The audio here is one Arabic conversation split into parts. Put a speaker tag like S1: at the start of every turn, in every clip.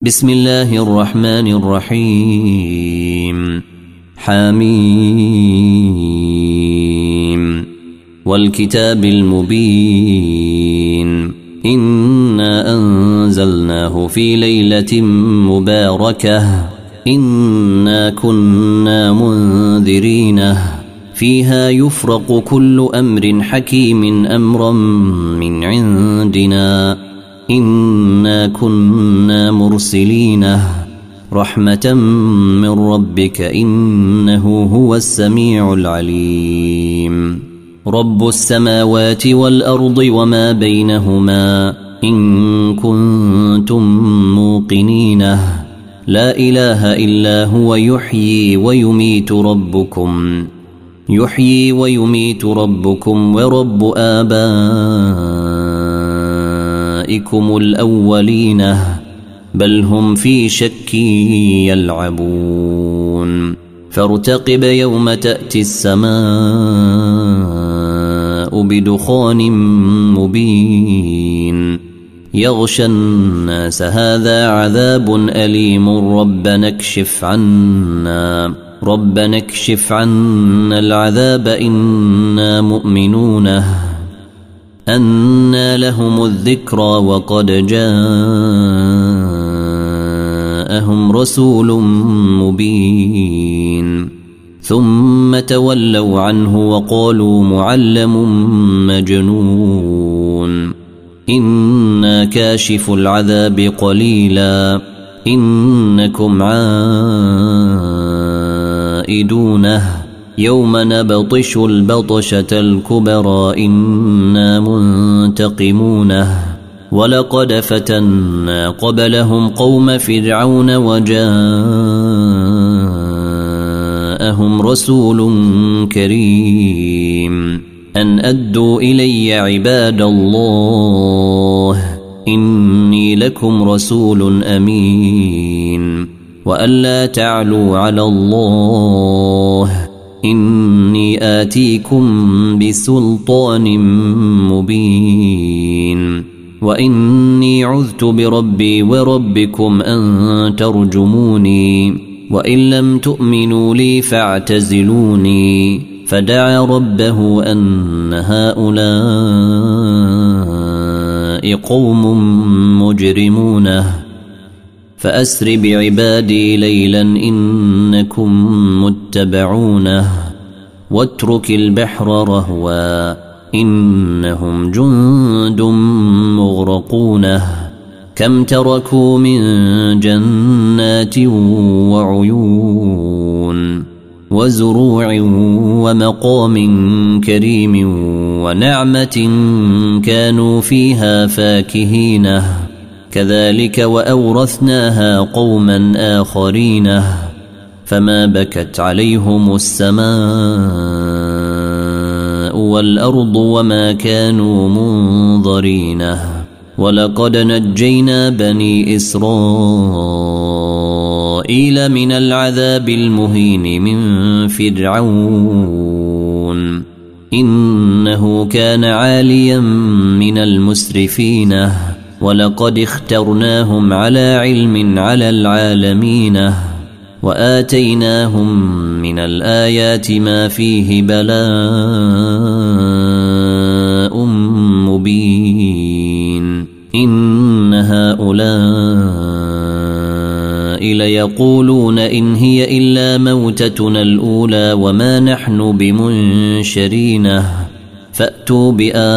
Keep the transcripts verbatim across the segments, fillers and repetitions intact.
S1: بسم الله الرحمن الرحيم. حميم والكتاب المبين. إنا أنزلناه في ليلة مباركة إنا كنا منذرين فيها يفرق كل أمر حكيم أمرا من عندنا إنا كنا مرسلين رحمة من ربك إنه هو السميع العليم. رب السماوات والأرض وما بينهما إن كنتم موقنين لا إله إلا هو يحيي ويميت ربكم يحيي ويميت ربكم ورب آبائكم الأولين بل هم في شك يلعبون. فارتقب يوم تأتي السماء بدخان مبين يغشى الناس هذا عذاب أليم ربنا اكشف عنا ربنا اكشف عنا العذاب إنا مؤمنون. أنى لهم الذكرى وقد جاءهم رسول مبين ثم تولوا عنه وقالوا معلم مجنون. إنا كاشف العذاب قليلا إنكم عائدونه يوم نبطش البطشة الكبرى إنا منتقمونه. ولقد فتنا قبلهم قوم فرعون وجاءهم رسول كريم أن أدوا إلي عباد الله إني لكم رسول أمين وألا تعلوا على الله إني آتيكم بسلطان مبين وإني عذت بربي وربكم أن ترجموني وإن لم تؤمنوا لي فاعتزلوني. فدعا ربه أن هؤلاء قوم مجرمون فأسر بعبادي ليلا إنكم متبعونه واترك البحر رهوا إنهم جند مغرقون. كم تركوا من جنات وعيون وزروع ومقام كريم ونعمة كانوا فيها فاكهين كذلك وأورثناها قوما آخرين. فما بكت عليهم السماء والأرض وما كانوا منظرين. ولقد نجينا بني إسرائيل من العذاب المهين من فرعون إنه كان عاليا من المسرفين ولقد اخترناهم على علم على العالمين وآتيناهم من الآيات ما فيه بلاء مبين. إن هؤلاء ليقولون إن هي إلا موتتنا الأولى وما نحن بمنشرين فأتوا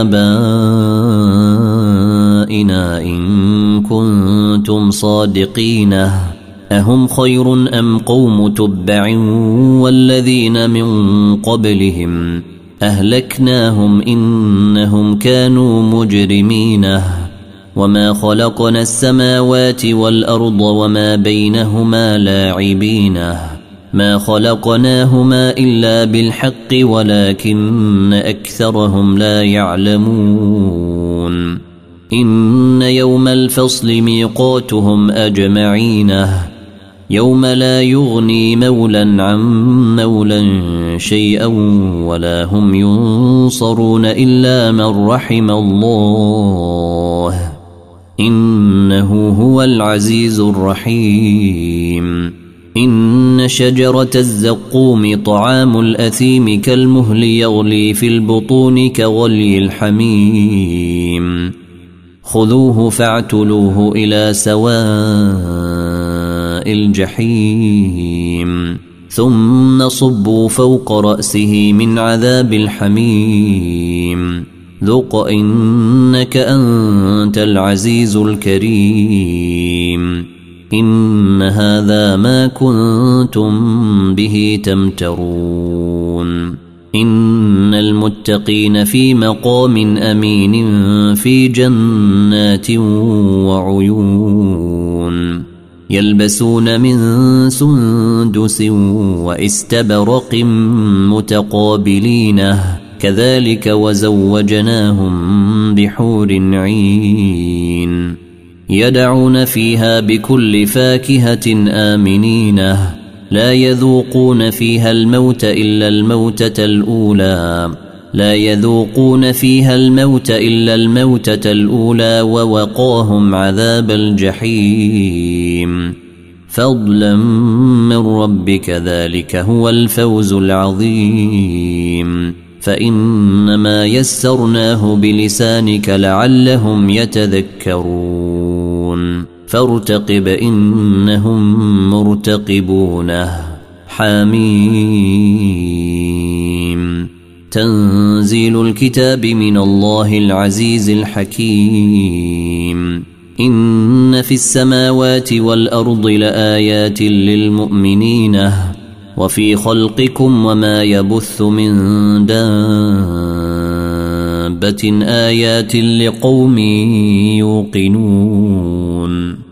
S1: بآبائنا إن كنتم صادقين. أهم خير أم قوم تبع والذين من قبلهم أهلكناهم إنهم كانوا مجرمين. وما خلقنا السماوات والأرض وما بينهما لاعبين ما خلقناهما إلا بالحق ولكن أكثرهم لا يعلمون. إن يوم الفصل ميقاتهم أجمعين يوم لا يغني مولا عن مولا شيئا ولا هم ينصرون إلا من رحم الله إنه هو العزيز الرحيم. إن شجرة الزقوم طعام الأثيم كالمهل يغلي في البطون كغلي الحميم. خذوه فاعتلوه إلى سواء الجحيم ثم صبوا فوق رأسه من عذاب الحميم ذق إنك أنت العزيز الكريم. إن هذا ما كنتم به تمترون. إن المتقين في مقام أمين في جنات وعيون يلبسون من سندس واستبرق متقابلينه كذلك وزوجناهم بحور عين يدعون فيها بكل فاكهة آمنينه لا يذوقون فيها الموت إلا الموتة الأولى لا يذوقون فيها الموت إلا الموتة الأولى ووقاهم عذاب الجحيم فضلا من ربك ذلك هو الفوز العظيم. فإنما يسرناه بلسانك لعلهم يتذكرون فارتقب إنهم مرتقبونه. حميم تنزيل الكتاب من الله العزيز الحكيم. إن في السماوات والأرض لآيات للمؤمنين وفي خلقكم وما يبث من دابة آيات لقوم يوقنون.